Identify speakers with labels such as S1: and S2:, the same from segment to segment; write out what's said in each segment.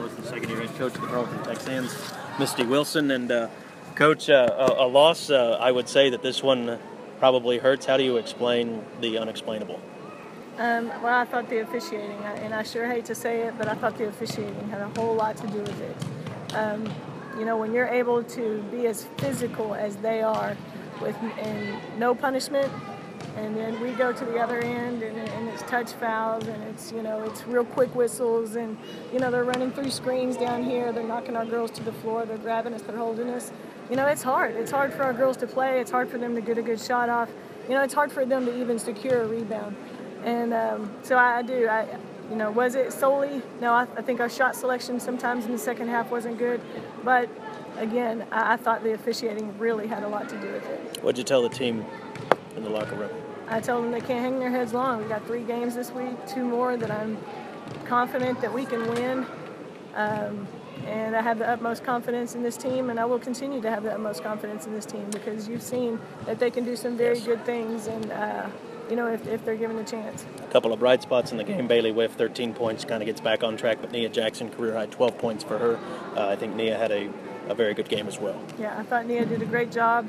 S1: the second-year head coach of the Carlton Texans, Misty Wilson. And, Coach, a loss, I would say that this one probably hurts. How do you explain the unexplainable?
S2: Well, I thought the officiating, and I sure hate to say it, but I thought the officiating had a whole lot to do with it. When you're able to be as physical as they are and no punishment, and then we go to the other end and it's touch fouls and it's real quick whistles and they're running through screens down here, they're knocking our girls to the floor, they're grabbing us, they're holding us. It's hard. It's hard for our girls to play. It's hard for them to get a good shot off. It's hard for them to even secure a rebound. And so I do. Was it solely? No, I think our shot selection sometimes in the second half wasn't good. But, again, I thought the officiating really had a lot to do with it.
S1: What'd you tell the team in the locker room?
S2: I told them they can't hang their heads long. We got 3 games this week, 2 more that I'm confident that we can win. And I have the utmost confidence in this team, and I will continue to have the utmost confidence in this team because you've seen that they can do some very good things, and if they're given a chance.
S1: A couple of bright spots in the game. Bailey Whiff, 13 points, kind of gets back on track, but Nia Jackson, career high, 12 points for her. I think Nia had a very good game as well.
S2: Yeah, I thought Nia did a great job.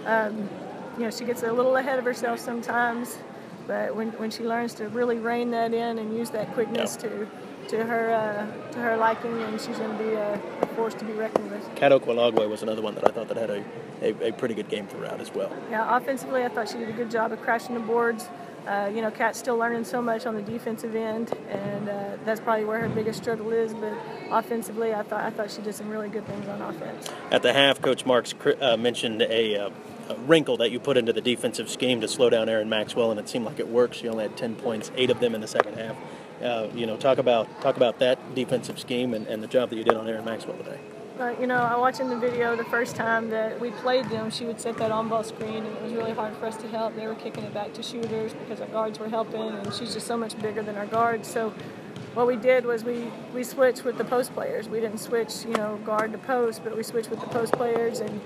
S2: She gets a little ahead of herself sometimes, but when she learns to really rein that in and use that quickness to her liking, and she's going to be a force to be reckoned with.
S1: Kat Okwalagwe was another one that I thought that had a pretty good game throughout as well.
S2: Yeah, offensively, I thought she did a good job of crashing the boards. Kat's still learning so much on the defensive end, and that's probably where her biggest struggle is. But offensively, I thought she did some really good things on offense.
S1: At the half, Coach Marks mentioned a wrinkle that you put into the defensive scheme to slow down Erin Maxwell, and it seemed like it worked. She only had 10 points, 8 of them in the second half. Talk about that defensive scheme and the job that you did on Erin Maxwell today.
S2: I watching the video the first time that we played them, she would set that on-ball screen, and it was really hard for us to help. They were kicking it back to shooters because our guards were helping, and she's just so much bigger than our guards. So what we did was we switched with the post players. We didn't switch, guard to post, but we switched with the post players, and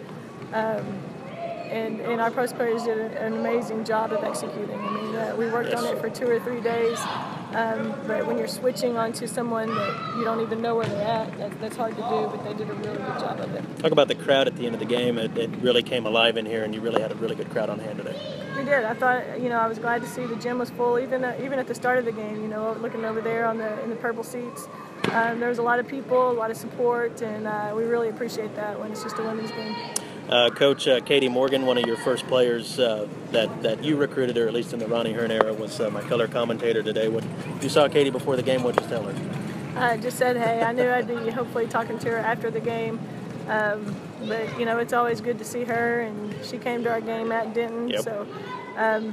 S2: our post players did an amazing job of executing. We worked on it for 2 or 3 days. But when you're switching onto someone that you don't even know where they're at, that's hard to do, but they did a really good job of it.
S1: Talk about the crowd at the end of the game. It really came alive in here, and you really had a really good crowd on hand today.
S2: We did. I thought, I was glad to see the gym was full, even at the start of the game, looking over there in the purple seats. There was a lot of people, a lot of support, and we really appreciate that when it's just a women's game.
S1: Coach, Katie Morgan, one of your first players that you recruited, or at least in the Ronnie Hearn era, was my color commentator today. When you saw Katie before the game, what did you tell her?
S2: I just said, hey, I knew I'd be hopefully talking to her after the game. But, it's always good to see her, and she came to our game at Denton.
S1: Yep.
S2: So, and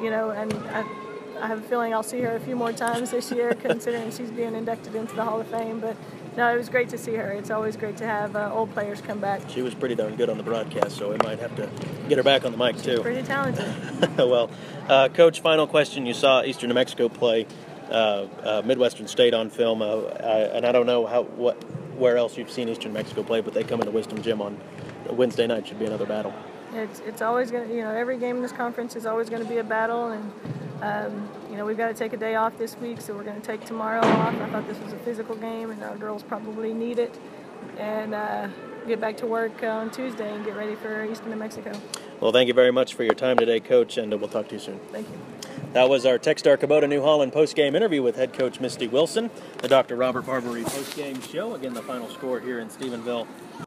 S2: I have a feeling I'll see her a few more times this year, considering she's being inducted into the Hall of Fame. But no, it was great to see her. It's always great to have old players come back.
S1: She was pretty darn good on the broadcast, so we might have to get her back on the mic, too.
S2: She's pretty talented.
S1: Well, Coach, final question. You saw Eastern New Mexico play Midwestern State on film, and I don't know where else you've seen Eastern New Mexico play, but they come into Wisdom Gym on Wednesday night. Should be another battle.
S2: It's always going to, every game in this conference is always going to be a battle, and we've got to take a day off this week, so we're going to take tomorrow off. I thought this was a physical game, and our girls probably need it, and get back to work on Tuesday and get ready for Eastern New Mexico.
S1: Well, thank you very much for your time today, Coach, and we'll talk to you soon.
S2: Thank you.
S1: That was our Techstar Kubota New Holland post-game interview with head coach Misty Wilson, the Dr. Robert Barbary post-game show. Again, the final score here in Stephenville.